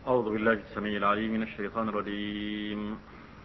أعوذ بالله السميع العليم من الشيطان الرجيم.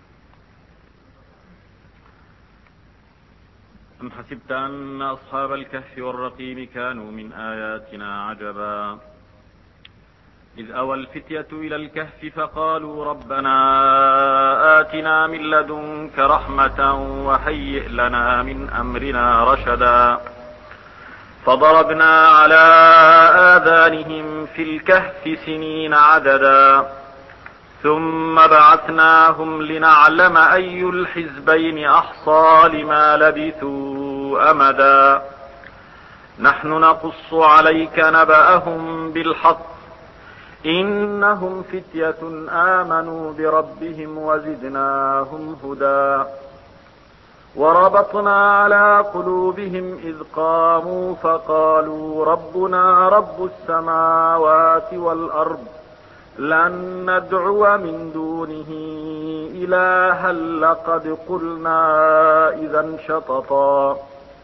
أم حسبت أن أصحاب الكهف والرقيم كانوا من آياتنا عجبا إذ أوى الفتية إلى الكهف فقالوا ربنا آتنا من لدنك رحمة وهيئ لنا من أمرنا رشدا فضربنا على آذانهم في الكهف سنين عددا ثم بعثناهم لنعلم أي الحزبين أحصى لما لبثوا أمدا نحن نقص عليك نبأهم بالحق إنهم فتية آمنوا بربهم وزدناهم هدى وربطنا على قلوبهم إذ قاموا فقالوا ربنا رب السماوات والأرض لن ندعو من دونه إلها لقد قلنا إذا شططا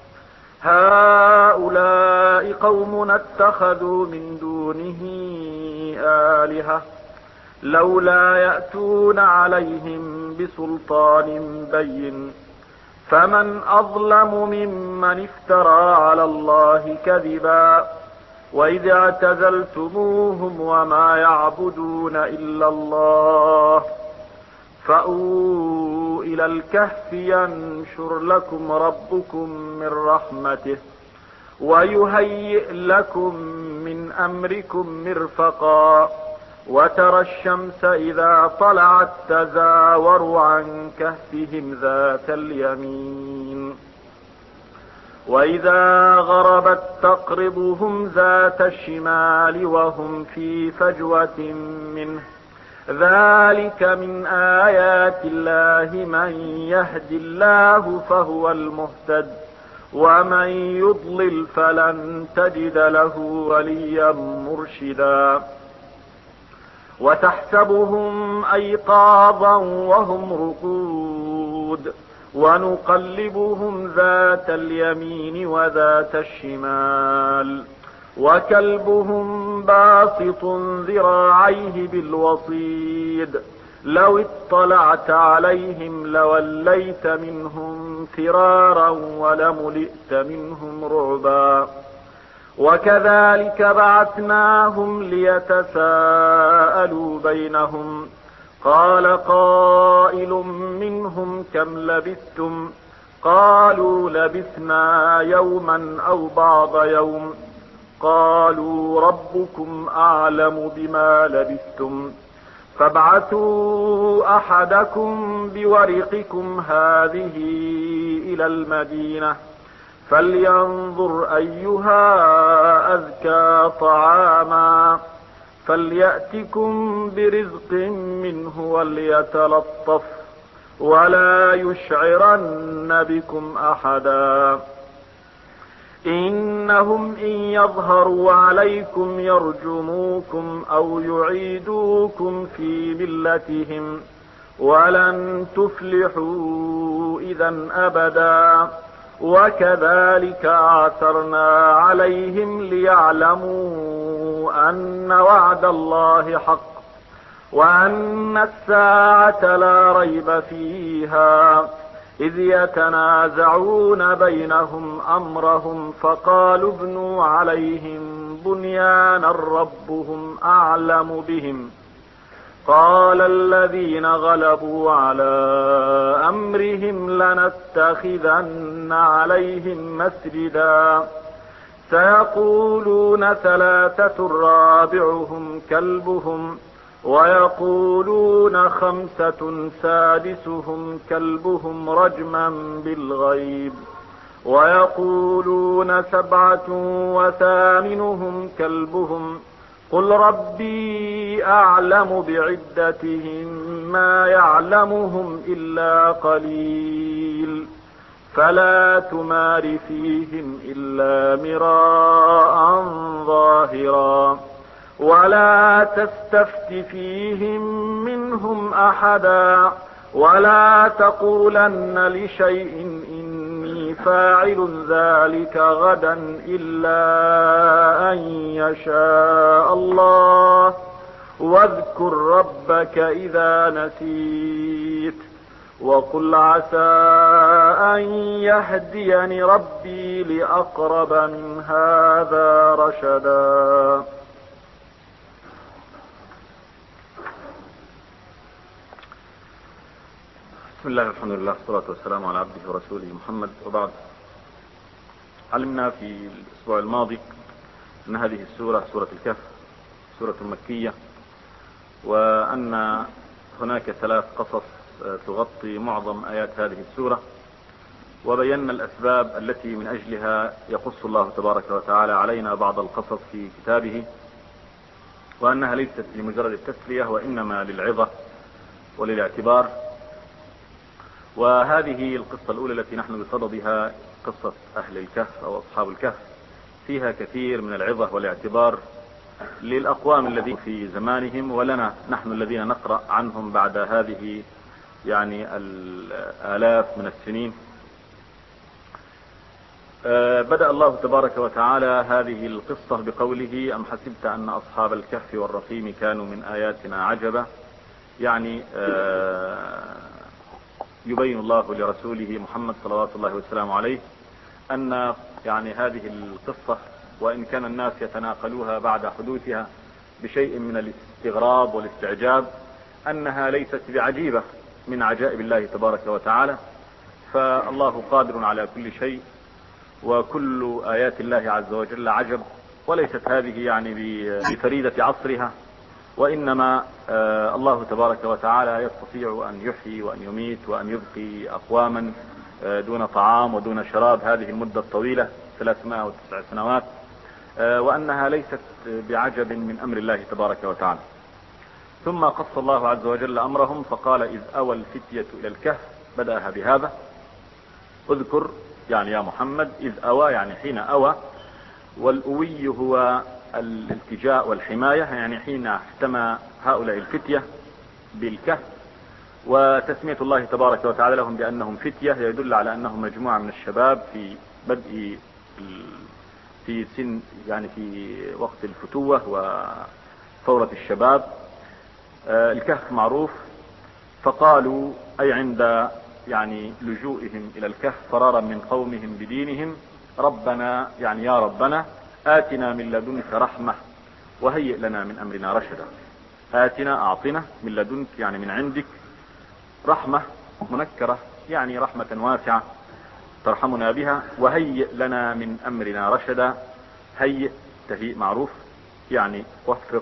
هؤلاء قومنا اتخذوا من دونه آلهة لولا يأتون عليهم بسلطان بين فمن أظلم ممن افترى على الله كذبا وإذ اعتزلتموهم وما يعبدون إلا الله فأووا إلى الكهف ينشر لكم ربكم من رحمته ويهيئ لكم من أمركم مرفقا وترى الشمس إذا طلعت تزاور عن كهفهم ذات اليمين وإذا غربت تقرضهم ذات الشمال وهم في فجوة منه ذلك من آيات الله من يهد الله فهو المهتد ومن يضلل فلن تجد له وليا مرشدا وتحسبهم أيقاظا وهم رقود ونقلبهم ذات اليمين وذات الشمال وكلبهم باسط ذراعيه بالوصيد لو اطلعت عليهم لوليت منهم فرارا ولملئت منهم رعبا وكذلك بعثناهم ليتساءلوا بينهم قال قائل منهم كم لبثتم قالوا لبثنا يوما أو بعض يوم قالوا ربكم أعلم بما لبثتم فابعثوا أحدكم بورقكم هذه إلى المدينة فلينظر أيها أزكى طعاما فليأتكم برزق منه وليتلطف ولا يشعرن بكم أحدا إنهم إن يظهروا عليكم يرجموكم أو يعيدوكم في ملتهم ولن تفلحوا إذا أبدا وكذلك أعثرنا عليهم ليعلموا أن وعد الله حق وأن الساعة لا ريب فيها إذ يتنازعون بينهم أمرهم فقالوا ابنوا عليهم بنيانا ربهم أعلم بهم قال الذين غلبوا على أمرهم لنتخذن عليهم مسجدا سيقولون ثلاثة رابعهم كلبهم ويقولون خمسة سادسهم كلبهم رجما بالغيب ويقولون سبعة وثامنهم كلبهم قل ربي أعلم بعدتهم ما يعلمهم إلا قليل فلا تمار فيهم إلا مراء ظاهرا ولا تستفت فيهم منهم أحدا ولا تقولن لشيء إني فاعل ذلك غدا إلا أن يشاء الله واذكر ربك إذا نسيت وقل عسى أن يهديني ربي لأقرب من هذا رشدا. بسم الله الحمد لله والصلاة والسلام على عبده ورسوله محمد، وبعد. علمنا في الأسبوع الماضي أن هذه السورة سورة الكهف سورة مكية، وأن هناك 3 قصص تغطي معظم آيات هذه السورة، وبينا الأسباب التي من أجلها يقص الله تبارك وتعالى علينا بعض القصص في كتابه، وأنها ليست لمجرد التسلية وإنما للعظة وللاعتبار. وهذه القصة الأولى التي نحن بصددها قصة أهل الكهف أو أصحاب الكهف، فيها كثير من العظة والاعتبار للأقوام الذين في زمانهم ولنا نحن الذين نقرأ عنهم بعد هذه يعني الآلاف من السنين. بدأ الله تبارك وتعالى هذه القصة بقوله: أم حسبت أن أصحاب الكهف والرقيم كانوا من آياتنا عجبا. يعني يبين الله لرسوله محمد صلوات الله والسلام عليه أن يعني هذه القصة، وإن كان الناس يتناقلوها بعد حدوثها بشيء من الاستغراب والاستعجاب، أنها ليست بعجيبة من عجائب الله تبارك وتعالى، فالله قادر على كل شيء، وكل آيات الله عز وجل عجب، وليست هذه يعني بفريدة عصرها، وإنما الله تبارك وتعالى يستطيع أن يحيي وأن يميت وأن يبقي أقواما دون طعام ودون شراب هذه المدة الطويلة 309 سنوات، وأنها ليست بعجب من أمر الله تبارك وتعالى. ثم قص الله عز وجل أمرهم فقال: إذ أوى الفتية إلى الكهف. بدأها بهذا: اذكر يعني يا محمد، إذ أوى يعني حين أوى، والأوي هو الالتجاء والحماية، يعني حين احتمى هؤلاء الفتية بالكهف. وتسمية الله تبارك وتعالى لهم بأنهم فتية يدل على أنهم مجموعة من الشباب في بدء في سن يعني في وقت الفتوة وثورة الشباب. الكهف معروف، فقالوا أي عند يعني لجوئهم إلى الكهف فرارا من قومهم بدينهم: ربنا يعني يا ربنا آتنا من لدنك رحمة وهيئ لنا من أمرنا رشدا. آتنا أعطنا من لدنك يعني من عندك، رحمة منكرة يعني رحمة واسعة ترحمنا بها، وهيئ لنا من أمرنا رشدا. هيئ تهيئ معروف، يعني وفق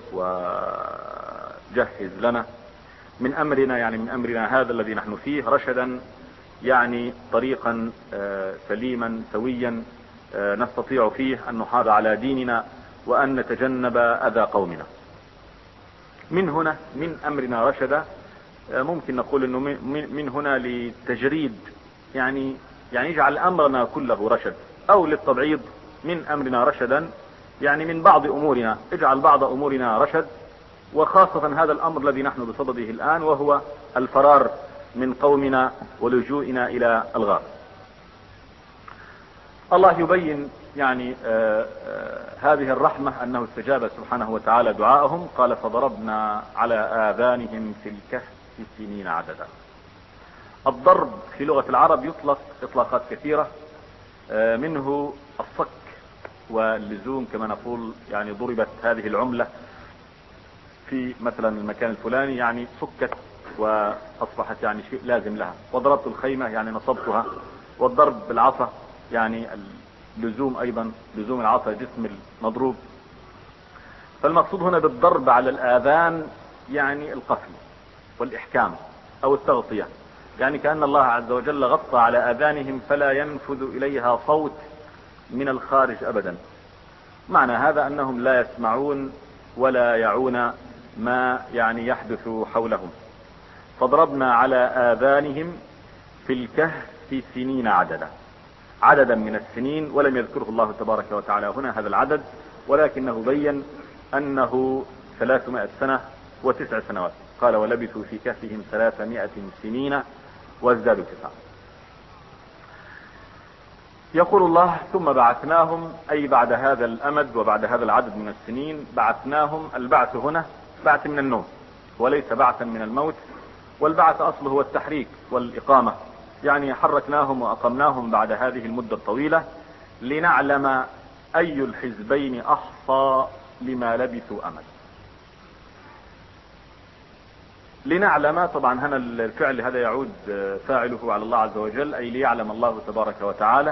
وجهز لنا من أمرنا يعني من أمرنا هذا الذي نحن فيه، رشدا يعني طريقا سليما سويا نستطيع فيه أن نحافظ على ديننا وأن نتجنب أذى قومنا. من هنا من أمرنا رشدا، ممكن نقول أنه من هنا لتجريد، يعني يجعل أمرنا كله رشد، أو للتبعيض من أمرنا رشدا، يعني من بعض أمورنا اجعل بعض أمورنا رشد، وخاصة هذا الأمر الذي نحن بصدده الآن، وهو الفرار من قومنا ولجوئنا إلى الغار. الله يبين يعني هذه الرحمة أنه استجاب سبحانه وتعالى دعاءهم. قال: فضربنا على آذانهم في الكهف سنين عددا. الضرب في لغة العرب يطلق إطلاقات كثيرة، منه الصك واللزوم، كما نقول يعني ضربت هذه العملة في مثلا المكان الفلاني، يعني سكت وأصبحت يعني شيء لازم لها. وضربت الخيمة يعني نصبتها. والضرب بالعصا يعني اللزوم أيضا، لزوم العصا جسم المضروب. فالمقصود هنا بالضرب على الآذان يعني القفل والإحكام أو التغطية، يعني كأن الله عز وجل غطى على آذانهم فلا ينفذ إليها صوت من الخارج أبدا. معنى هذا أنهم لا يسمعون ولا يعون ما يعني يحدث حولهم. فضربنا على آذانهم في الكهف سنين عددا، عددا من السنين، ولم يذكره الله تبارك وتعالى هنا هذا العدد، ولكنه بين أنه 300 سنة و9 سنوات. قال: ولبثوا في كهفهم 300 سنين وازدادوا 9. يقول الله: ثم بعثناهم، أي بعد هذا الأمد وبعد هذا العدد من السنين بعثناهم. البعث هنا بعث من النوم وليس بعثا من الموت. والبعث أصله هو التحريك والإقامة، يعني حركناهم وأقمناهم بعد هذه المدة الطويلة لنعلم أي الحزبين أحصى لما لبثوا أمد. لنعلم، طبعا هنا الفعل هذا يعود فاعله على الله عز وجل، أي ليعلم الله تبارك وتعالى.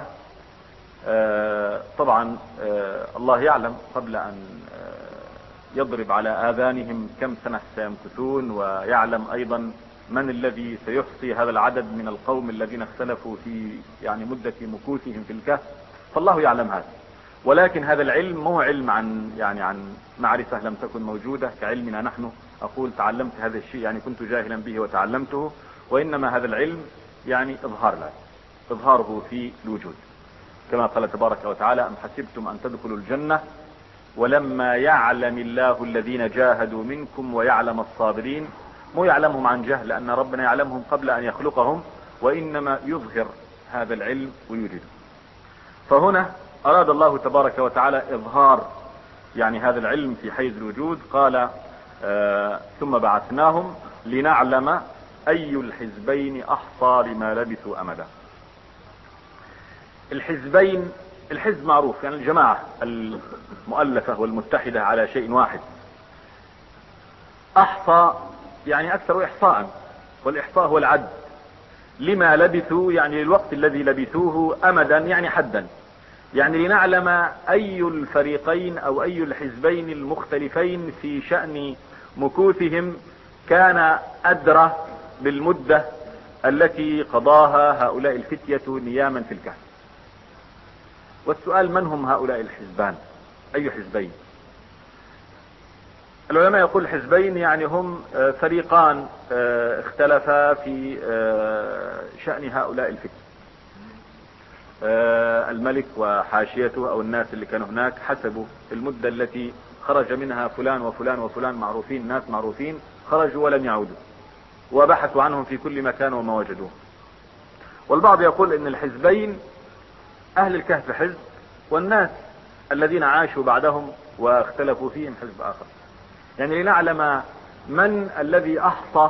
طبعا الله يعلم قبل أن يضرب على آذانهم كم سنة سيمكثون، ويعلم أيضا من الذي سيحصي هذا العدد من القوم الذين اختلفوا في يعني مدة مكوثهم في الكهف. فالله يعلم هذا، ولكن هذا العلم مو علم عن معرفة لم تكن موجودة كعلمنا نحن. أقول تعلمت هذا الشيء يعني كنت جاهلا به وتعلمته، وإنما هذا العلم يعني إظهاره في الوجود، كما قال تبارك وتعالى: أم حسبتم أن تدخلوا الجنة ولما يعلم الله الذين جاهدوا منكم ويعلم الصابرين. مو يعلمهم عن جهل، لأن ربنا يعلمهم قبل أن يخلقهم، وإنما يظهر هذا العلم ويوجده. فهنا أراد الله تبارك وتعالى إظهار يعني هذا العلم في حيز الوجود. قال: ثم بعثناهم لنعلم أي الحزبين أحصى لما لبثوا أمدا. الحزبين، الحزب معروف يعني الجماعة المؤلفة والمتحدة على شيء واحد. أحصى يعني أكثر إحصاء، والإحصاء هو العد. لما لبثوا يعني للوقت الذي لبثوه، أمدا يعني حدا، يعني لنعلم أي الفريقين أو أي الحزبين المختلفين في شأن مكوثهم كان أدرى بالمدة التي قضاها هؤلاء الفتية نياما في الكهف. والسؤال: من هم هؤلاء الحزبان؟ أي حزبين؟ العلماء يقول حزبين يعني هم فريقان اختلفا في شأن هؤلاء الفتية. الملك وحاشيته أو الناس اللي كانوا هناك حسبوا المدة التي خرج منها فلان وفلان وفلان معروفين، ناس معروفين، خرجوا ولم يعودوا، وبحثوا عنهم في كل مكان وما وجدوه. والبعض يقول ان الحزبين اهل الكهف حزب، والناس الذين عاشوا بعدهم واختلفوا فيهم حزب اخر، يعني لنعلم من الذي احصى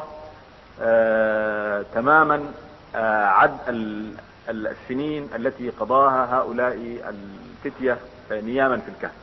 تماما عد السنين التي قضاها هؤلاء الفتية نياما في الكهف.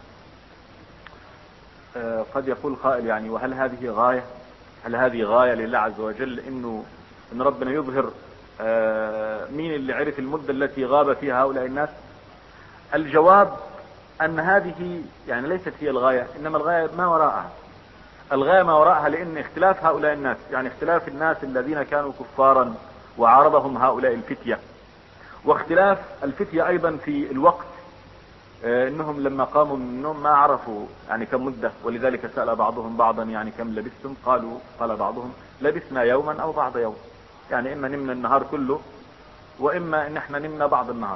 قد يقول قائل يعني: وهل هذه غاية؟ هل هذه غاية لله عز وجل ان ربنا يظهر مين اللي عرف المدة التي غاب فيها هؤلاء الناس؟ الجواب ان هذه يعني ليست هي الغاية، انما الغاية ما وراءها. الغاية ما وراءها، لان اختلاف هؤلاء الناس يعني اختلاف الناس الذين كانوا كفارا وعارضهم هؤلاء الفتية، واختلاف الفتية ايضا في الوقت، انهم لما قاموا من النوم ما عرفوا يعني كم مدة، ولذلك سأل بعضهم بعضا يعني كم لبثتم؟ قال بعضهم: لبثنا يوما او بعض يوم، يعني اما نمنا النهار كله واما ان احنا نمنا بعض النهار.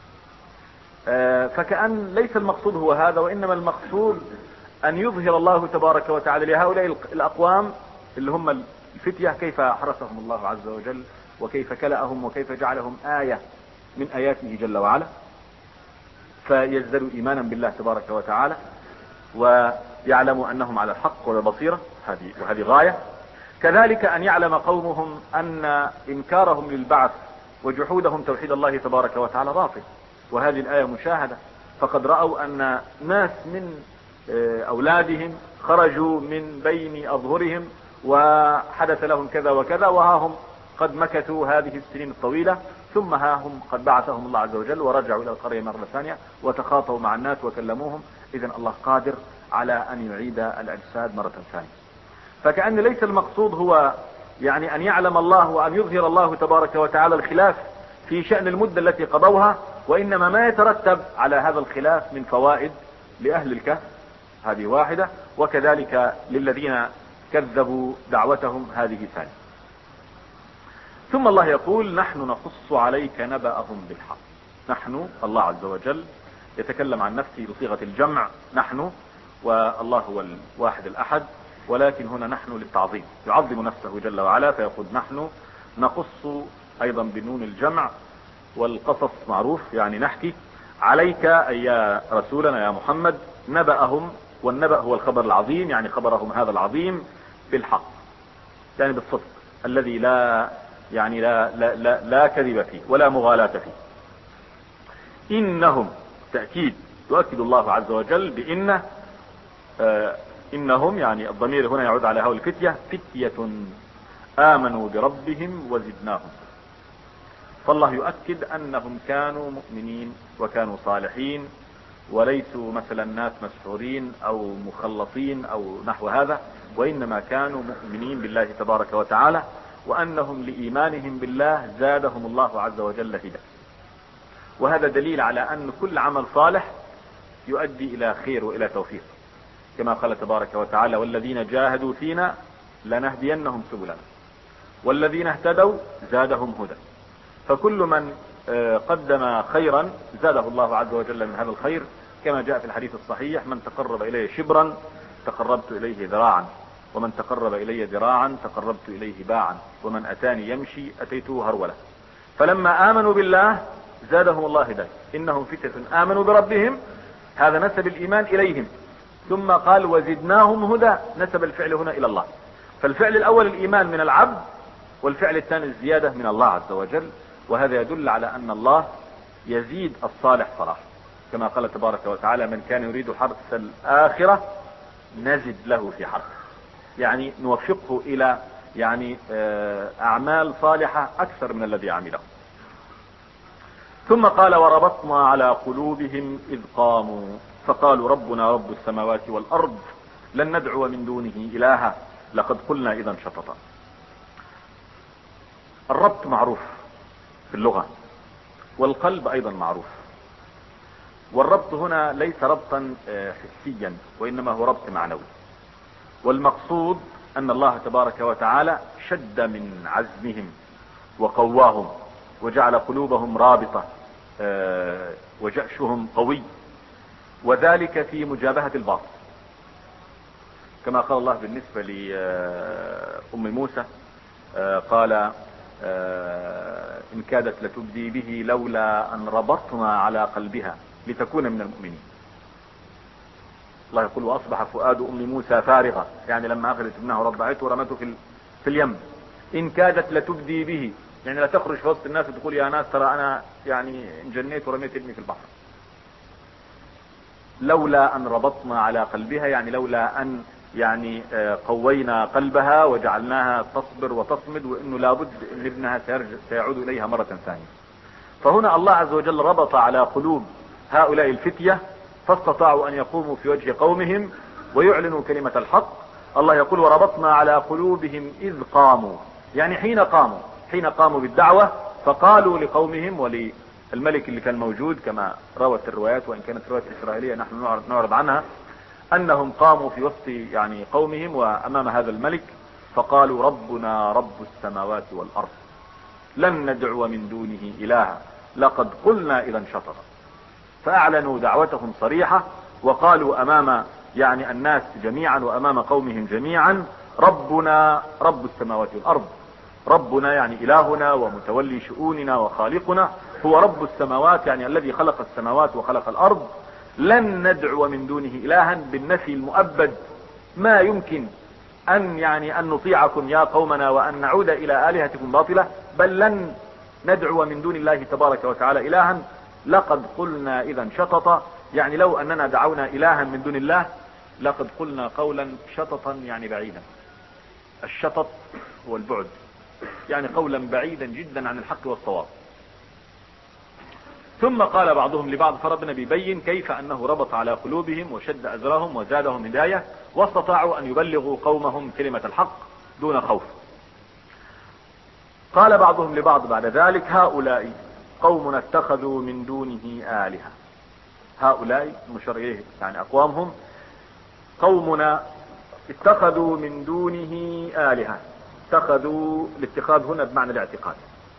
فكأن ليس المقصود هو هذا، وانما المقصود ان يظهر الله تبارك وتعالى لهؤلاء الاقوام اللي هم الفتية كيف حرسهم الله عز وجل، وكيف كلأهم، وكيف جعلهم آية من آياته جل وعلا، فيزدادوا إيمانا بالله تبارك وتعالى ويعلموا أنهم على الحق والبصيرة، وهذه غاية. كذلك أن يعلم قومهم أن إنكارهم للبعث وجحودهم توحيد الله تبارك وتعالى باطل، وهذه الآية مشاهدة. فقد رأوا أن ناس من أولادهم خرجوا من بين أظهرهم وحدث لهم كذا وكذا، وها هم قد مكثوا هذه السنين الطويلة، ثم ها هم قد بعثهم الله عز وجل ورجعوا إلى القرية مرة ثانية وتخاطبوا مع الناس وكلموهم. إذن الله قادر على أن يعيد الأجساد مرة ثانية. فكأن ليس المقصود هو يعني أن يعلم الله وأن يظهر الله تبارك وتعالى الخلاف في شأن المدة التي قضوها، وإنما ما يترتب على هذا الخلاف من فوائد لأهل الكهف، هذه واحدة، وكذلك للذين كذبوا دعوتهم، هذه ثانية. ثم الله يقول: نحن نقص عليك نبأهم بالحق. نحن، الله عز وجل يتكلم عن نفسه بصيغة الجمع، نحن، والله هو الواحد الأحد، ولكن هنا نحن للتعظيم، يعظم نفسه جل وعلا، فيقول: نحن نقص، أيضا بنون الجمع، والقصص معروف يعني نحكي، عليك أي يا رسولنا يا محمد، نبأهم والنبأ هو الخبر العظيم، يعني خبرهم هذا العظيم بالحق، يعني بالصدق الذي لا يعني لا كذب فيه ولا مغالاة فيه. إنهم تأكيد، يؤكد الله عز وجل بإنه إنهم، يعني الضمير هنا يعود على هؤلاء الفتية، فتية آمنوا بربهم وزدناهم. فالله يؤكد أنهم كانوا مؤمنين وكانوا صالحين، وليسوا مثلا ناس مسحورين أو مخلطين أو نحو هذا، وإنما كانوا مؤمنين بالله تبارك وتعالى، وأنهم لإيمانهم بالله زادهم الله عز وجل هدى. وهذا دليل على أن كل عمل صالح يؤدي إلى خير وإلى توفيق، كما قال تبارك وتعالى: والذين جاهدوا فينا لنهدينهم سبلنا والذين اهتدوا زادهم هدى. فكل من قدم خيرا زاده الله عز وجل من هذا الخير، كما جاء في الحديث الصحيح: من تقرب إلي شبرا تقربت إليه ذراعا، ومن تقرب إلي ذراعا تقربت إليه باعا، ومن أتاني يمشي أتيته هرولة. فلما آمنوا بالله زادهم الله هداية. إنهم فتية آمنوا بربهم، هذا نسب الإيمان إليهم، ثم قال: وزدناهم هدى، نسب الفعل هنا إلى الله. فالفعل الأول الإيمان من العبد، والفعل الثاني الزيادة من الله عز وجل. وهذا يدل على أن الله يزيد الصالح صلاحا، كما قال تبارك وتعالى: من كان يريد حرث الآخرة نزد له في حرثه، يعني نوفقه إلى يعني أعمال صالحة أكثر من الذي عمله. ثم قال: وربطنا على قلوبهم إذ قاموا فقالوا ربنا رب السماوات والأرض لن ندعو من دونه إلها لقد قلنا إذا شططا. الربط معروف في اللغة، والقلب أيضا معروف. والربط هنا ليس ربطا حسيا، وإنما هو ربط معنوي. والمقصود أن الله تبارك وتعالى شد من عزمهم وقواهم، وجعل قلوبهم رابطة وجأشهم قوي، وذلك في مجابهة الباطل، كما قال الله بالنسبة لأم موسى: قال إن كادت لتبدي به لولا أن ربطنا على قلبها لتكون من المؤمنين. الله يقول: وأصبح فؤاد أم موسى فارغة، يعني لما أخذت ابنها ورضعته ورمته في اليم. إن كادت لتبدي به، يعني لا تخرج في وسط الناس وتقول: يا ناس ترى أنا يعني انجنيت ورميت ابني في البحر. لولا أن ربطنا على قلبها، يعني لولا أن يعني قوينا قلبها وجعلناها تصبر وتصمد، وانه لابد ان ابنها سيعود اليها مرة ثانية. فهنا الله عز وجل ربط على قلوب هؤلاء الفتية، فاستطاعوا ان يقوموا في وجه قومهم ويعلنوا كلمة الحق. الله يقول: وربطنا على قلوبهم اذ قاموا، يعني حين قاموا بالدعوة، فقالوا لقومهم وللملك اللي كان موجود، كما روت الروايات، وان كانت رواية اسرائيلية نحن نعرض عنها، انهم قاموا في وسط يعني قومهم وامام هذا الملك، فقالوا ربنا رب السماوات والارض لن ندعو من دونه الها لقد قلنا اذا شططا. فاعلنوا دعوتهم صريحة، وقالوا امام يعني الناس جميعا وامام قومهم جميعا: ربنا رب السماوات والارض. ربنا يعني الهنا ومتولي شؤوننا وخالقنا هو رب السماوات، يعني الذي خلق السماوات وخلق الارض. لن ندعو من دونه إلها بالنفي المؤبد، ما يمكن أن نطيعكم يا قومنا وأن نعود إلى آلهتكم باطلة، بل لن ندعو من دون الله تبارك وتعالى إلها لقد قلنا إذا شططا، يعني لو أننا دعونا إلها من دون الله لقد قلنا قولا شططا، يعني بعيدا. الشطط هو البعد، يعني قولا بعيدا جدا عن الحق والصواب. ثم قال بعضهم لبعض، فربنا بيبين كيف أنه ربط على قلوبهم وشد أزرهم وزادهم هداية، واستطاعوا أن يبلغوا قومهم كلمة الحق دون خوف. قال بعضهم لبعض بعد ذلك: هؤلاء قومنا اتخذوا من دونه آلهة. هؤلاء مشار إليه يعني أقوامهم، قومنا اتخذوا من دونه آلهة. اتخذوا، الاتخاذ هنا بمعنى الاعتقاد،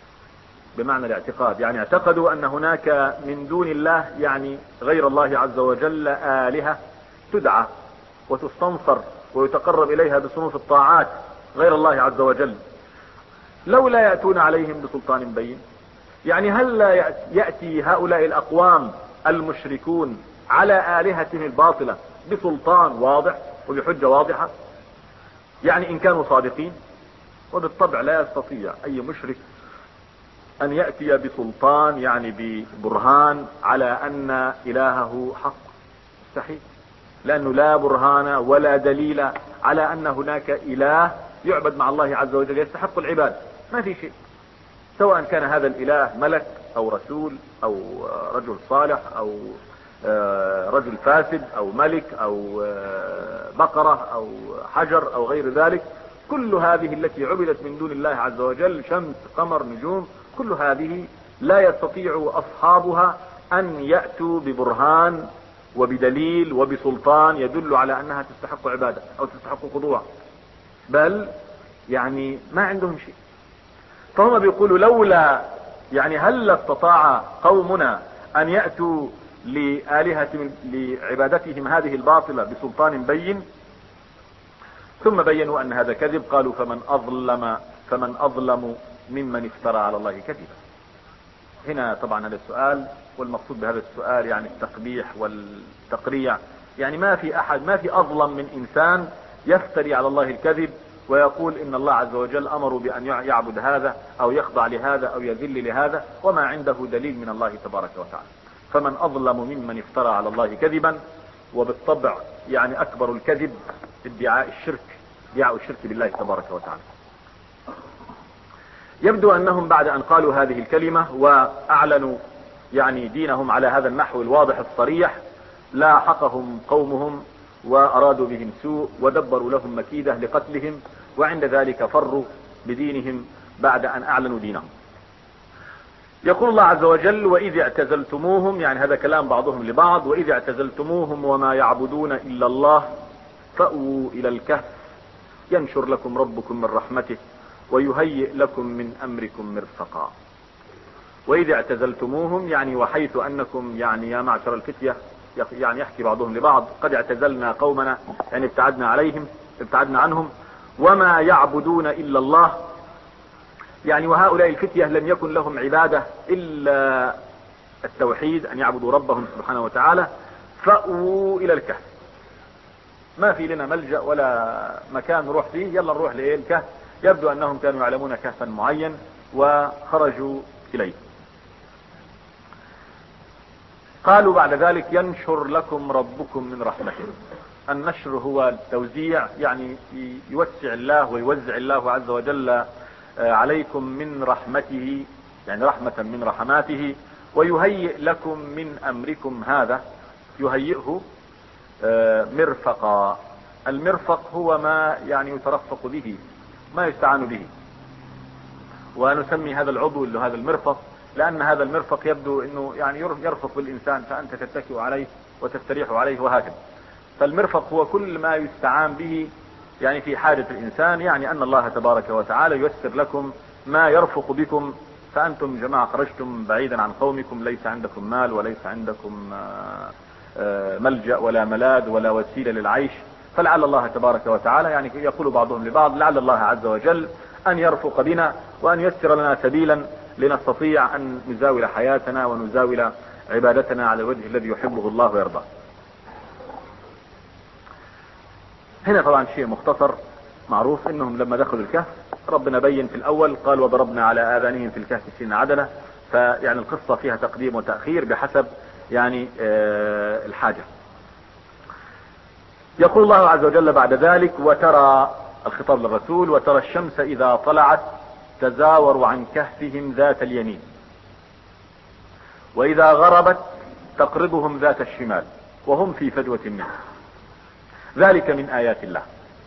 يعني اعتقدوا ان هناك من دون الله، يعني غير الله عز وجل، آلهة تدعى وتستنصر ويتقرب اليها بصنوف الطاعات غير الله عز وجل. لولا يأتون عليهم بسلطان بين، يعني هل لا يأتي هؤلاء الأقوام المشركون على آلهتهم الباطلة بسلطان واضح وبحجة واضحة، يعني إن كانوا صادقين. وبالطبع لا يستطيع أي مشرك أن يأتي بسلطان يعني ببرهان على أن إلهه حق، مستحيل، لأنه لا برهان ولا دليل على أن هناك إله يعبد مع الله عز وجل يستحق العبادة. ما في شيء، سواء كان هذا الإله ملك أو رسول أو رجل صالح أو رجل فاسد أو ملك أو بقرة أو حجر أو غير ذلك. كل هذه التي عبدت من دون الله عز وجل، شمس، قمر، نجوم، كل هذه لا يستطيع أصحابها أن يأتوا ببرهان وبدليل وبسلطان يدل على أنها تستحق عبادة أو تستحق خضوع، بل يعني ما عندهم شيء. فهم بيقولوا لولا يعني هل استطاع قومنا أن يأتوا لعبادتهم هذه الباطلة بسلطان بين؟ ثم بينوا أن هذا كذب. قالوا فمن أظلم ممن افترى على الله كذبا. هنا طبعا هذا السؤال، والمقصود بهذا السؤال يعني التقبيح والتقريع. يعني ما في أظلم من إنسان يفتري على الله الكذب ويقول إن الله عز وجل أمره بأن يعبد هذا أو يخضع لهذا أو يذل لهذا وما عنده دليل من الله تبارك وتعالى. فمن أظلم ممن افترى على الله كذبا. وبالطبع يعني أكبر الكذب ادعاء الشرك بالله تبارك وتعالى. يبدو أنهم بعد أن قالوا هذه الكلمة وأعلنوا يعني دينهم على هذا النحو الواضح الصريح، لاحقهم قومهم وأرادوا بهم سوء ودبروا لهم مكيدة لقتلهم، وعند ذلك فروا بدينهم بعد أن أعلنوا دينهم. يقول الله عز وجل: وإذ اعتزلتموهم، يعني هذا كلام بعضهم لبعض، وإذ اعتزلتموهم وما يعبدون إلا الله فأووا إلى الكهف ينشر لكم ربكم من رحمته ويهيئ لكم من أمركم مرفقا. وإذ اعتزلتموهم يعني وحيث أنكم يعني يا معشر الفتية، يعني يحكي بعضهم لبعض قد اعتزلنا قومنا، يعني ابتعدنا عنهم. وما يعبدون إلا الله، يعني وهؤلاء الفتية لم يكن لهم عبادة إلا التوحيد، أن يعبدوا ربهم سبحانه وتعالى. فأووا إلى الكهف، ما في لنا ملجأ ولا مكان نروح فيه، يلا نروح للكهف. يبدو أنهم كانوا يعلمون كهفا معين وخرجوا إليه. قالوا بعد ذلك: ينشر لكم ربكم من رحمته. النشر هو التوزيع، يعني يوسع الله ويوزع الله عز وجل عليكم من رحمته، يعني رحمة من رحماته. ويهيئ لكم من أمركم هذا، يهيئه مرفقا. المرفق هو ما يعني يترفق به، ما يستعان به. ونسمي هذا العضو اللي هذا المرفق، لأن هذا المرفق يبدو أنه يعني يرفق بالإنسان، فأنت تتكئ عليه وتستريح عليه وهكذا. فالمرفق هو كل ما يستعان به يعني في حاجة الإنسان، يعني أن الله تبارك وتعالى ييسر لكم ما يرفق بكم. فأنتم جماعة خرجتم بعيدا عن قومكم، ليس عندكم مال وليس عندكم ملجأ ولا ملاذ ولا وسيلة للعيش، فلعل الله تبارك وتعالى، يعني يقول بعضهم لبعض، لعل الله عز وجل أن يرفق بنا وأن يسر لنا سبيلا لنستطيع أن نزاول حياتنا ونزاول عبادتنا على الوجه الذي يحبه الله ويرضاه. هنا طبعا شيء مختصر معروف، انهم لما دخلوا الكهف ربنا بين في الاول قال: وضربنا على اذانهم في الكهف سنين عدلة. فيعني القصة فيها تقديم وتأخير بحسب يعني الحاجة. يقول الله عز وجل بعد ذلك: وترى، الخطاب للرسول، وترى الشمس اذا طلعت تزاور عن كهفهم ذات اليمين واذا غربت تقرضهم ذات الشمال وهم في فجوة منه ذلك من آيات الله.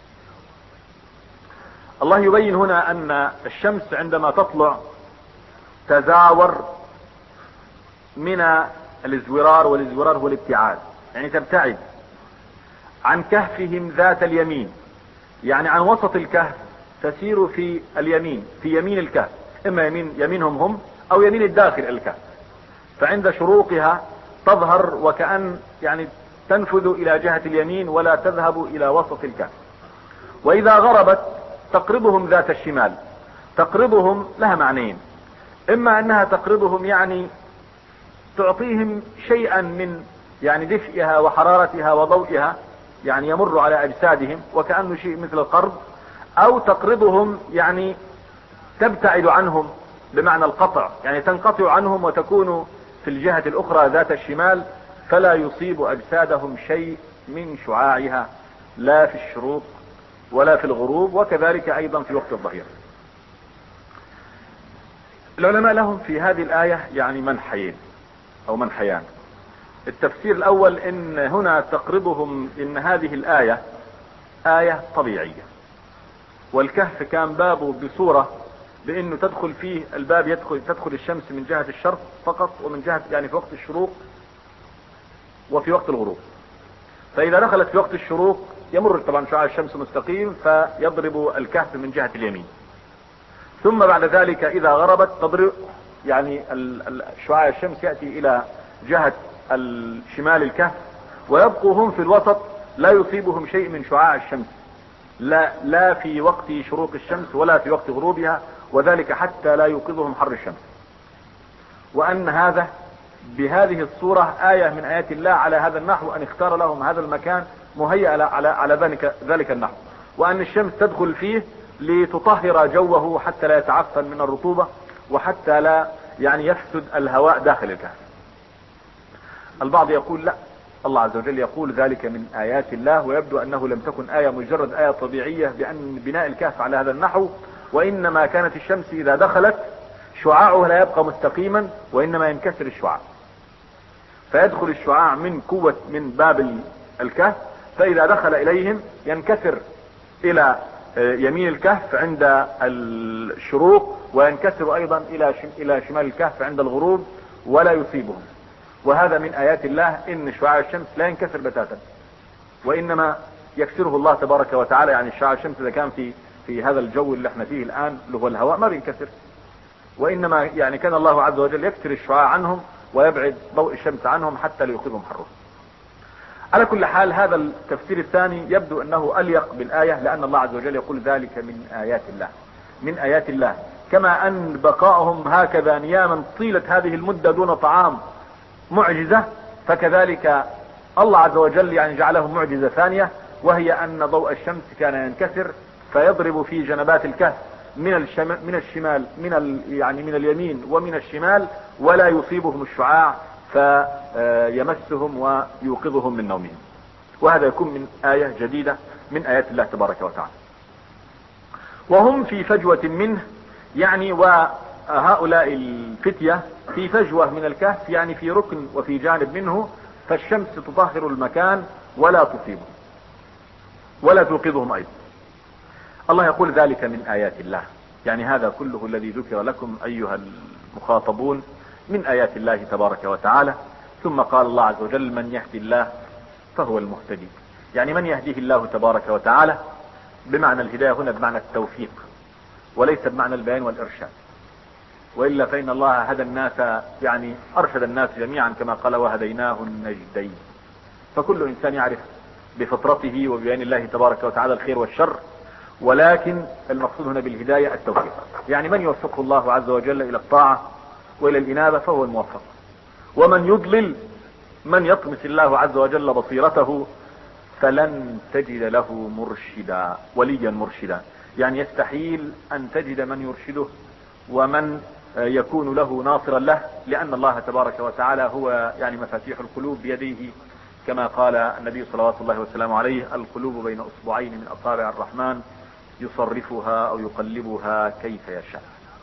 الله يبين هنا أن الشمس عندما تطلع تزاور من الازورار، والازورار هو الابتعاد، يعني تبتعد عن كهفهم ذات اليمين، يعني عن وسط الكهف، تسير في اليمين، في يمين الكهف، إما يمينهم هم أو يمين الداخل الكهف. فعند شروقها تظهر وكأن يعني تنفذ إلى جهة اليمين ولا تذهب إلى وسط الكهف. وإذا غربت تقرضهم ذات الشمال. تقرضهم لها معنيين: إما أنها تقرضهم يعني تعطيهم شيئا من يعني دفئها وحرارتها وضوئها، يعني يمر على أجسادهم وكأنه شيء مثل القرض، أو تقرضهم يعني تبتعد عنهم بمعنى القطع، يعني تنقطع عنهم وتكون في الجهة الأخرى ذات الشمال، فلا يصيب أجسادهم شيء من شعاعها لا في الشروق ولا في الغروب، وكذلك أيضا في وقت الظهيرة. العلماء لهم في هذه الآية يعني منحيين أو منحيان. التفسير الأول إن هنا تقرضهم، إن هذه الآية آية طبيعية، والكهف كان بابه بصورة بأنه تدخل فيه الباب، تدخل الشمس من جهة الشرق فقط، ومن جهة يعني في وقت الشروق وفي وقت الغروب. فإذا دخلت في وقت الشروق يمر طبعا شعاع الشمس مستقيم فيضرب الكهف من جهة اليمين، ثم بعد ذلك إذا غربت تضرب يعني شعاع الشمس يأتي إلى جهة الشمال الكهف، ويبقوا هم في الوسط لا يصيبهم شيء من شعاع الشمس، لا في وقت شروق الشمس ولا في وقت غروبها، وذلك حتى لا يوقظهم حر الشمس. وأن هذا بهذه الصورة آية من آيات الله على هذا النحو، أن اختار لهم هذا المكان مهيأ على ذلك النحو، وأن الشمس تدخل فيه لتطهر جوه حتى لا يتعفن من الرطوبة، وحتى لا يعني يفسد الهواء داخل الكهف. البعض يقول لا، الله عز وجل يقول ذلك من آيات الله، ويبدو أنه لم تكن آية مجرد آية طبيعية بأن بناء الكهف على هذا النحو، وإنما كانت الشمس إذا دخلت شعاعها لا يبقى مستقيما، وإنما ينكسر الشعاع، فيدخل الشعاع من قوة من باب الكهف، فإذا دخل إليهم ينكسر إلى يمين الكهف عند الشروق، وينكسر أيضا إلى شمال الكهف عند الغروب ولا يصيبهم. وهذا من آيات الله، إن شعاع الشمس لا ينكسر بتاتا، وإنما يكسره الله تبارك وتعالى. يعني شعاع الشمس إذا كان في هذا الجو اللي احنا فيه الآن اللي هو الهواء ما بينكسر، وإنما يعني كان الله عز وجل يكسر الشعاع عنهم ويبعد ضوء الشمس عنهم حتى ليوقظهم حره. على كل حال هذا التفسير الثاني يبدو أنه أليق بالآية، لأن الله عز وجل يقول ذلك من آيات الله، من آيات الله، كما أن بقائهم هكذا نياما طيلة هذه المدة دون طعام معجزة، فكذلك الله عز وجل يعني جعلهم معجزة ثانية، وهي أن ضوء الشمس كان ينكسر فيضرب في جنبات الكهف من الشمال يعني من اليمين ومن الشمال، ولا يصيبهم الشعاع فيمسهم ويوقظهم من نومهم. وهذا يكون من آية جديدة من آيات الله تبارك وتعالى. وهم في فجوة منه، يعني وهؤلاء الفتية في فجوة من الكهف، يعني في ركن وفي جانب منه، فالشمس تطهر المكان ولا تصيبهم ولا توقظهم أيضا. الله يقول ذلك من آيات الله، يعني هذا كله الذي ذكر لكم أيها المخاطبون من آيات الله تبارك وتعالى. ثم قال الله عز وجل: من يهدي الله فهو المهتدي. يعني من يهديه الله تبارك وتعالى بمعنى الهداية هنا بمعنى التوفيق، وليس بمعنى البيان والإرشاد، وإلا فإن الله هدى الناس يعني أرشد الناس جميعا كما قال: وهديناه النجدين. فكل إنسان يعرف بفطرته وبيان الله تبارك وتعالى الخير والشر، ولكن المقصود هنا بالهداية التوفيق. يعني من يوفقه الله عز وجل إلى الطاعة وإلى الإنابة فهو الموفق، ومن يضلل، من يطمس الله عز وجل بصيرته، فلن تجد له مرشدا، وليا مرشدا. يعني يستحيل أن تجد من يرشده ومن يكون له ناصرا له، لأن الله تبارك وتعالى هو يعني مفاتيح القلوب بيديه، كما قال النبي صلوات الله وسلامه عليه: القلوب بين أصبعين من أصابع الرحمن يصرفها أو يقلبها كيف يشاء.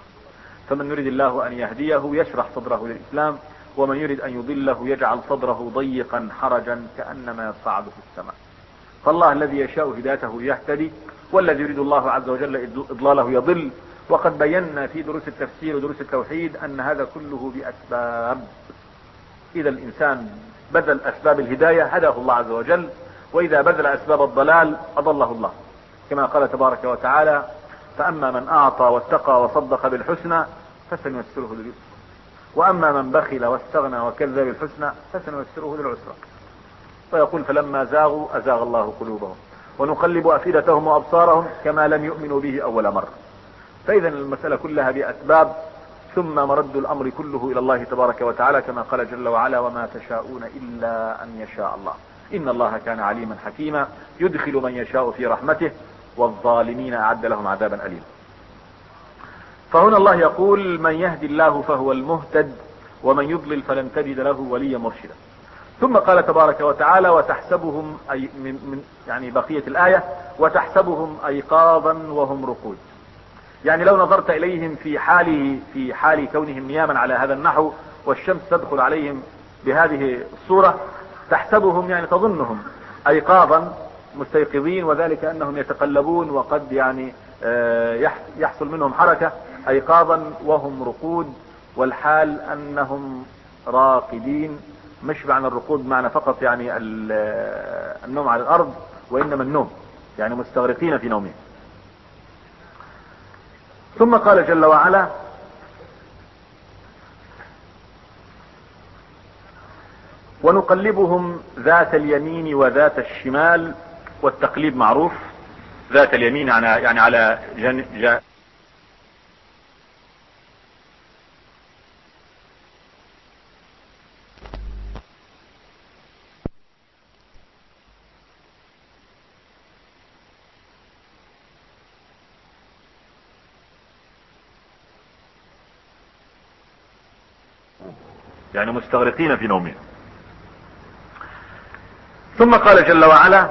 فمن يريد الله أن يهديه يشرح صدره للإسلام، ومن يريد أن يضله يجعل صدره ضيقا حرجا كأنما يصعد في السماء. فالله الذي يشاء هدايته يهتدي، والذي يريد الله عز وجل إضلاله يضل. وقد بينا في دروس التفسير ودروس التوحيد أن هذا كله بأسباب. إذا الإنسان بذل أسباب الهداية هداه الله عز وجل، وإذا بذل أسباب الضلال أضله الله، كما قال تبارك وتعالى: فأما من أعطى واتقى وصدق بالحسنى فسنيسره لليسرى، وأما من بخل واستغنى وكذب بالحسنى فسنيسره للعسرى. ويقول: فلما زاغوا أزاغ الله قلوبهم ونقلب أفئدتهم وأبصارهم كما لم يؤمنوا به أول مرة. فإذا المسألة كلها بأسباب، ثم مرد الأمر كله إلى الله تبارك وتعالى كما قال جل وعلا: وما تشاءون إلا أن يشاء الله إن الله كان عليما حكيما يدخل من يشاء في رحمته والظالمين أعد لهم عذابا أليما. فهنا الله يقول: من يهدي الله فهو المهتد ومن يضلل فلن تجد له وليا مرشدا. ثم قال تبارك وتعالى: وتحسبهم أي من يعني بقية الآية: وتحسبهم أيقاظا وهم رقود. يعني لو نظرت إليهم في حال كونهم نياما على هذا النحو والشمس تدخل عليهم بهذه الصورة، تحسبهم يعني تظنهم أيقاظا مستيقظين، وذلك أنهم يتقلبون وقد يعني يحصل منهم حركة، أيقاظا وهم رقود، والحال أنهم راقدين. مش معنى الرقود معنى فقط يعني النوم على الأرض، وإنما النوم يعني مستغرقين في نومهم. ثم قال جل وعلا: ونقلبهم ذات اليمين وذات الشمال. والتقليب معروف، ذات اليمين يعني على يعني مستغرقين في نومهم. ثم قال جل وعلا: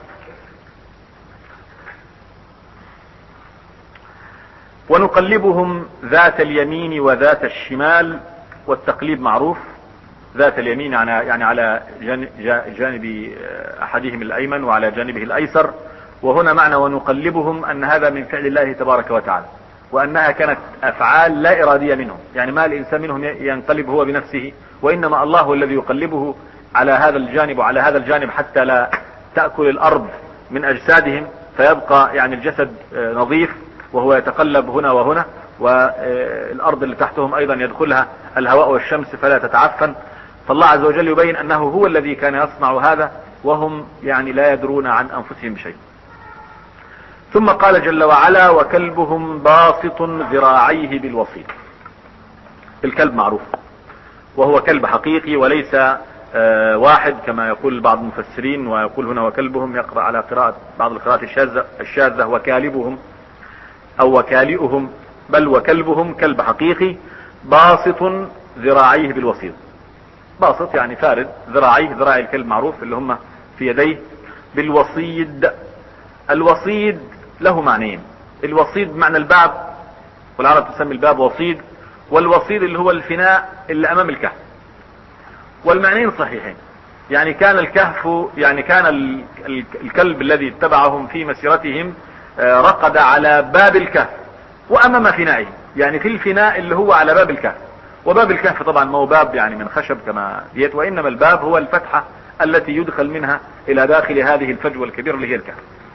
ونقلبهم ذات اليمين وذات الشمال. والتقليب معروف، ذات اليمين يعني على جانب احدهم الايمن وعلى جانبه الايسر. وهنا معنى ونقلبهم ان هذا من فعل الله تبارك وتعالى، وانها كانت افعال لا ارادية منهم، يعني ما الانسان منهم ينقلب هو بنفسه، وانما الله هو الذي يقلبه على هذا الجانب وعلى هذا الجانب حتى لا تأكل الارض من اجسادهم، فيبقى يعني الجسد نظيف وهو يتقلب هنا وهنا، والارض اللي تحتهم ايضا يدخلها الهواء والشمس فلا تتعفن. فالله عز وجل يبين انه هو الذي كان يصنع هذا وهم يعني لا يدرون عن انفسهم شيء. ثم قال جل وعلا: وكلبهم باسط ذراعيه بالوصيد. الكلب معروف، وهو كلب حقيقي وليس واحد كما يقول بعض المفسرين، ويقول هنا وكلبهم يقرأ على قراءة بعض القراءات الشاذة وكالبهم او وكالئهم، بل وكلبهم كلب حقيقي باسط ذراعيه بالوصيد. باسط يعني فارد ذراعيه، ذراع الكلب معروف اللي هم في يديه، بالوصيد. الوصيد له معنيين: الوصيد بمعنى الباب، والعرب تسمي الباب وصيد، والوصيد اللي هو الفناء اللي امام الكهف. والمعنيين صحيحين، يعني كان الكهف يعني كان الكلب الذي اتبعهم في مسيرتهم رقد على باب الكهف وامام فنائه، يعني في الفناء اللي هو على باب الكهف. وباب الكهف طبعا ما هو باب يعني من خشب كما ديت، وانما الباب هو الفتحة التي يدخل منها الى داخل هذه الفجوة الكبيرة اللي هي الكهف.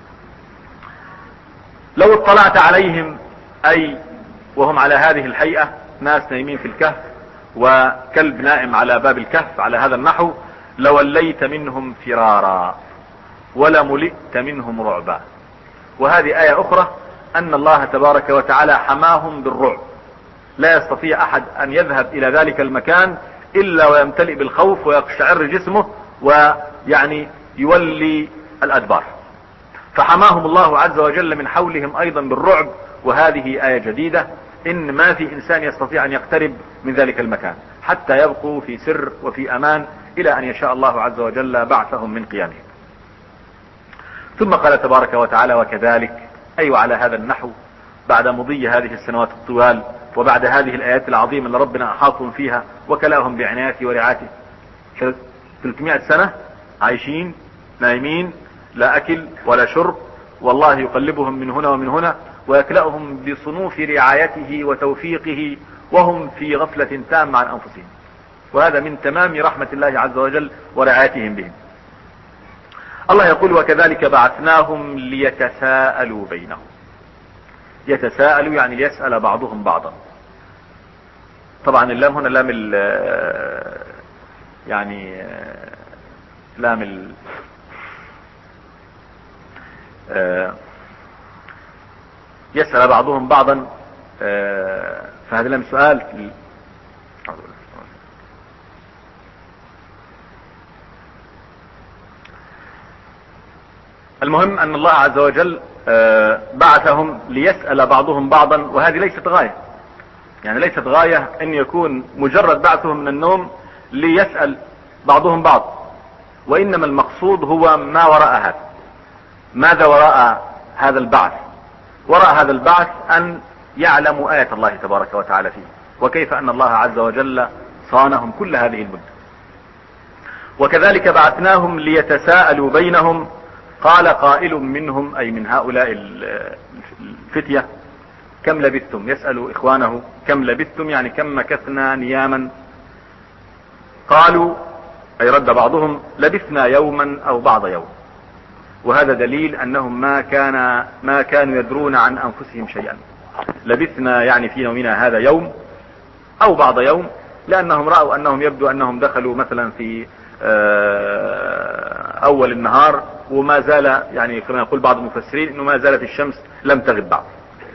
لو اطلعت عليهم اي وهم على هذه الهيئة، ناس نايمين في الكهف وكلب نائم على باب الكهف على هذا النحو، لوليت منهم فرارا ولملئت منهم رعبا. وهذه آية أخرى أن الله تبارك وتعالى حماهم بالرعب، لا يستطيع أحد أن يذهب إلى ذلك المكان إلا ويمتلئ بالخوف ويقشعر جسمه ويعني يولي الأدبار. فحماهم الله عز وجل من حولهم أيضا بالرعب. وهذه آية جديدة، إن ما في إنسان يستطيع أن يقترب من ذلك المكان حتى يبقوا في سر وفي أمان إلى أن يشاء الله عز وجل بعثهم من قيامهم. ثم قال تبارك وتعالى: وكذلك، أي وعلى هذا النحو، بعد مضي هذه السنوات الطوال وبعد هذه الآيات العظيمة اللي ربنا أحاطهم فيها وكلاهم بعنايته ورعايته، 300 سنة عايشين نايمين لا أكل ولا شرب، والله يقلبهم من هنا ومن هنا ويكلأهم بصنوف رعايته وتوفيقه وهم في غفلة تامة عن أنفسهم. وهذا من تمام رحمة الله عز وجل ورعايتهم بهم. الله يقول: وكذلك بعثناهم ليتساءلوا بينهم. يتساءلوا يعني ليسأل بعضهم بعضا. طبعا اللام هنا لام يعني لام يسأل بعضهم بعضا فهذا لم سؤال. المهم أن الله عز وجل بعثهم ليسأل بعضهم بعضا، وهذه ليست غاية، يعني ليست غاية أن يكون مجرد بعثهم من النوم ليسأل بعضهم بعض، وإنما المقصود هو ما وراء هذا. ماذا وراء هذا البعث؟ وراء هذا البعث أن يعلموا آية الله تبارك وتعالى فيه، وكيف أن الله عز وجل صانهم كل هذه المدة. وكذلك بعثناهم ليتساءلوا بينهم، قال قائل منهم أي من هؤلاء الفتية كم لبثتم، يسأل إخوانه كم لبثتم يعني كم مكثنا نياما. قالوا أي رد بعضهم لبثنا يوما أو بعض يوم، وهذا دليل أنهم ما كانوا يدرون عن أنفسهم شيئا. لبثنا يعني في يومنا هذا يوم أو بعض يوم، لأنهم رأوا أنهم يبدو أنهم دخلوا مثلا في أول النهار وما زال، يعني كما يقول بعض المفسرين أنه ما زالت الشمس لم تغب بعد.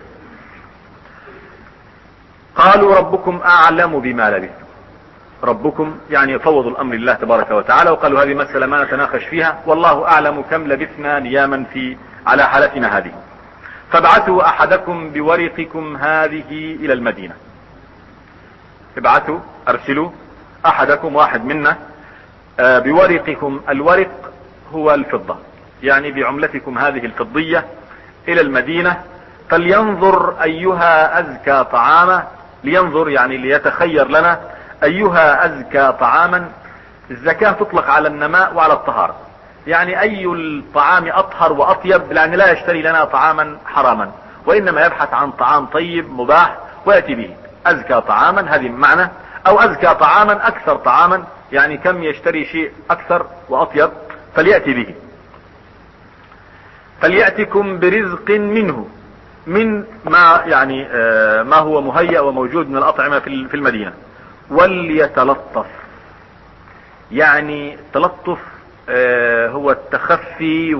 قالوا ربكم أعلم بما لبثتم. ربكم يعني فوضوا الأمر لله تبارك وتعالى، وقالوا هذه مسألة ما نتناقش فيها، والله أعلم كم لبثنا نياما على حالتنا هذه. فابعثوا أحدكم بورقكم هذه إلى المدينة. ابعثوا أرسلوا أحدكم واحد منا بورقكم، الورق هو الفضة، يعني بعملتكم هذه الفضية إلى المدينة، فلينظر أيها أزكى طعاما. لينظر يعني ليتخير لنا أيها أزكى طعاما. الزكاة تطلق على النماء وعلى الطهارة، يعني أي الطعام أطهر وأطيب، لأن لا يشتري لنا طعاما حراما، وإنما يبحث عن طعام طيب مباح ويأتي به. أزكى طعاما هذه معنى، أو أزكى طعاما أكثر طعاما، يعني كم يشتري شيء أكثر وأطيب فليأتي به. فليأتكم برزق منه، من ما يعني ما هو مهيأ وموجود من الأطعمة في المدينة. وليتلطف، يعني تلطف هو التخفي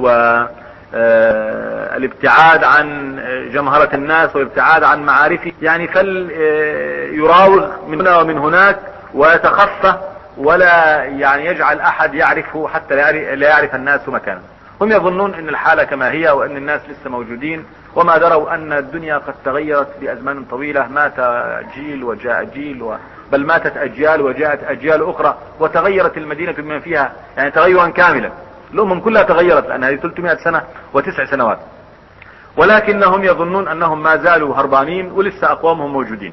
والابتعاد عن جمهرة الناس والابتعاد عن معارفه، يعني فليراوغ من هنا ومن هناك ويتخفى، ولا يعني يجعل أحد يعرفه حتى لا يعرف الناس مكانه. هم يظنون أن الحالة كما هي وأن الناس لسه موجودين، وما دروا أن الدنيا قد تغيرت بأزمان طويلة. مات جيل وجاء جيل بل ماتت أجيال وجاءت أجيال أخرى، وتغيرت المدينة بما فيها يعني تغيرا كاملا. الأمم كلها تغيرت لأن هذه 300 سنة و9 سنوات، ولكنهم يظنون أنهم ما زالوا هربانين ولسه أقوامهم موجودين.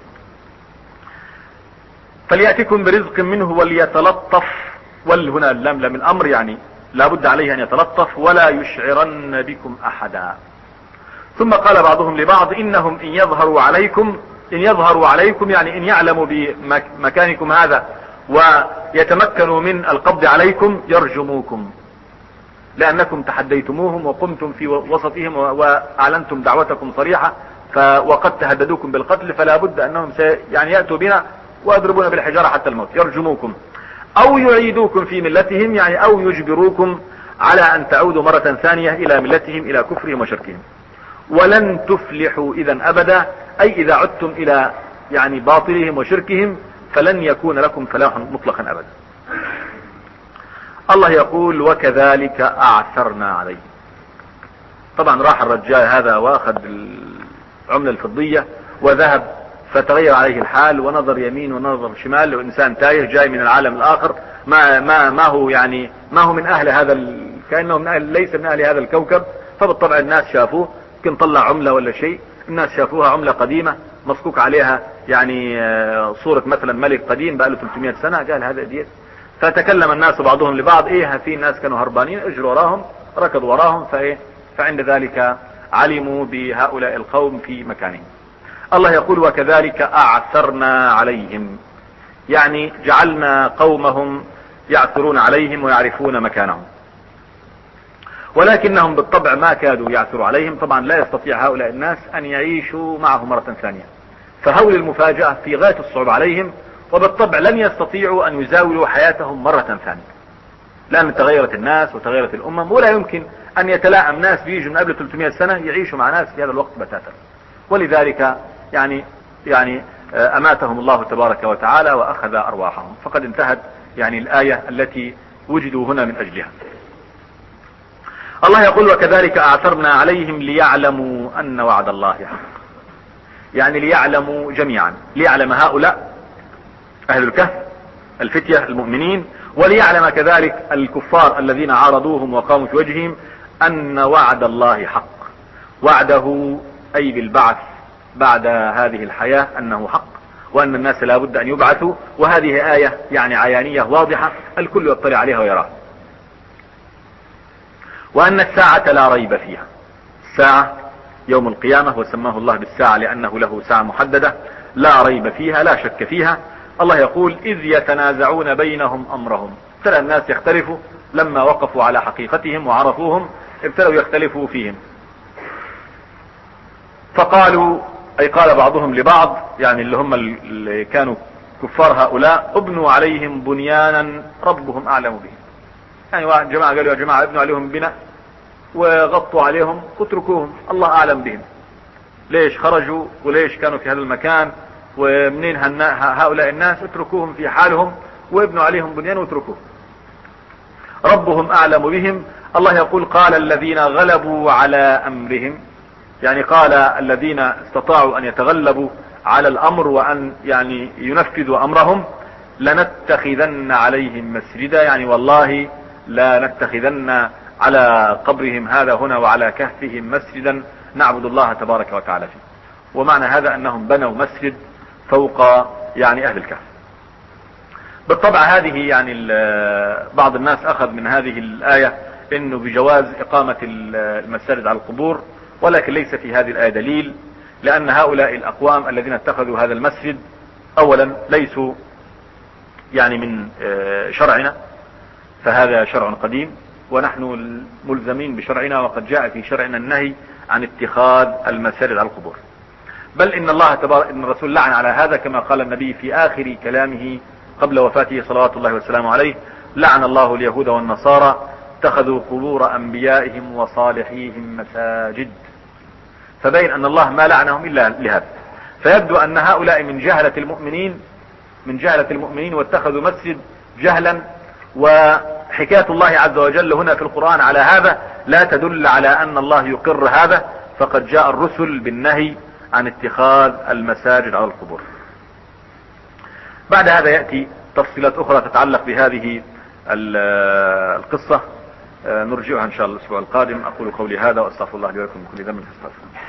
فليأتكم برزق منه وليتلطف، هنا اللام لام الأمر، يعني لابد عليه أن يتلطف ولا يشعرن بكم أحدا. ثم قال بعضهم لبعض إنهم إن يظهروا عليكم يعني إن يعلموا بمكانكم هذا ويتمكنوا من القبض عليكم يرجموكم، لأنكم تحديتموهم وقمتم في وسطهم وأعلنتم دعوتكم صريحة، وقد تهددوكم بالقتل، فلا بد أنهم يعني يأتوا بنا ويضربون بالحجارة حتى الموت. يرجموكم أو يعيدوكم في ملتهم، يعني أو يجبروكم على أن تعودوا مرة ثانية إلى ملتهم، إلى كفرهم وشركهم. ولن تفلحوا إذا أبدا، أي إذا عدتم إلى يعني باطلهم وشركهم فلن يكون لكم فلاح مطلقا أبدا. الله يقول وكذلك أعثرنا عليه. طبعا راح الرجال هذا واخذ العملة الفضية وذهب، فتغير عليه الحال ونظر يمين ونظر شمال، وإنسان تايه جاي من العالم الآخر، ما هو يعني ما هو من أهل هذا كأنه ليس من أهل هذا الكوكب. فبالطبع الناس شافوه، يمكن طلع عملة ولا شيء، الناس شافوها عملة قديمة مصكوك عليها يعني صورة مثلا ملك قديم بقاله 300 سنة، قال هذا ديت. فتكلم الناس بعضهم لبعض في ناس كانوا هربانين، اجروا وراهم ركضوا وراهم، فعند ذلك علموا بهؤلاء القوم في مكانهم. الله يقول وكذلك أعثرنا عليهم، يعني جعلنا قومهم يعثرون عليهم ويعرفون مكانهم، ولكنهم بالطبع ما كادوا يعثروا عليهم. طبعا لا يستطيع هؤلاء الناس أن يعيشوا معه مرة ثانية، فهول المفاجأة في غاية الصعوبة عليهم، وبالطبع لن يستطيعوا أن يزاولوا حياتهم مرة ثانية، لأن تغيرت الناس وتغيرت الأمم، ولا يمكن أن يتلاعب ناس بيجوا من قبل 300 سنة يعيشوا مع ناس في هذا الوقت بتاتا. ولذلك يعني اماتهم الله تبارك وتعالى واخذ ارواحهم. فقد انتهت يعني الآية التي وجدوا هنا من اجلها. الله يقول وكذلك اعثرنا عليهم ليعلموا ان وعد الله حق. يعني ليعلموا جميعا، ليعلم هؤلاء اهل الكهف الفتية المؤمنين، وليعلم كذلك الكفار الذين عارضوهم وقاموا في وجههم ان وعد الله حق. وعده اي بالبعث بعد هذه الحياة انه حق، وان الناس لا بد ان يبعثوا. وهذه آية يعني عيانية واضحة الكل يطلع عليها ويراها. وان الساعة لا ريب فيها. الساعة يوم القيامة، وسماه الله بالساعة لانه له ساعة محددة لا ريب فيها، لا شك فيها. الله يقول اذ يتنازعون بينهم امرهم. ابتدأ الناس يختلفوا لما وقفوا على حقيقتهم وعرفوهم، ابتدأوا يختلفوا فيهم. فقالوا اي قال بعضهم لبعض، يعني اللي هم اللي كانوا كفار هؤلاء، ابنوا عليهم بنيانا ربهم اعلم بهم. يعني واحد جماعة قالوا يا جماعة ابنوا عليهم بناء وغطوا عليهم واتركوهم، الله اعلم بهم. ليش خرجوا وليش كانوا في هذا المكان ومنين هؤلاء الناس؟ اتركوهم في حالهم وابنوا عليهم بنيان واتركوهم، ربهم اعلم بهم. الله يقول قال الذين غلبوا على امرهم، يعني قال الذين استطاعوا ان يتغلبوا على الامر وان يعني ينفذوا امرهم لنتخذن عليهم مسجدا. يعني والله لا نتخذن على قبرهم هذا هنا وعلى كهفهم مسجدا نعبد الله تبارك وتعالى فيه. ومعنى هذا انهم بنوا مسجد فوق يعني اهل الكهف. بالطبع هذه يعني بعض الناس اخذ من هذه الآية انه بجواز اقامة المساجد على القبور، ولكن ليس في هذه الآية دليل، لان هؤلاء الاقوام الذين اتخذوا هذا المسجد اولا ليسوا يعني من شرعنا، فهذا شرع قديم ونحن ملزمين بشرعنا، وقد جاء في شرعنا النهي عن اتخاذ المساجد على القبور. بل ان الله تبارك ان الرسول لعن على هذا، كما قال النبي في اخر كلامه قبل وفاته صلوات الله وسلامه عليه: لعن الله اليهود والنصارى اتخذوا قبور انبيائهم وصالحيهم مساجد. فبين ان الله ما لعنهم الا لهذا. فيبدو ان هؤلاء من جهلة المؤمنين واتخذوا مسجد جهلا. وحكاية الله عز وجل هنا في القرآن على هذا لا تدل على ان الله يقر هذا، فقد جاء الرسل بالنهي عن اتخاذ المساجد على القبور. بعد هذا يأتي تفصيلات اخرى تتعلق بهذه القصة، نرجعها ان شاء الله الاسبوع القادم. اقول قولي هذا واستغفر الله لي ولكم من كل ذنب فاستغفروه.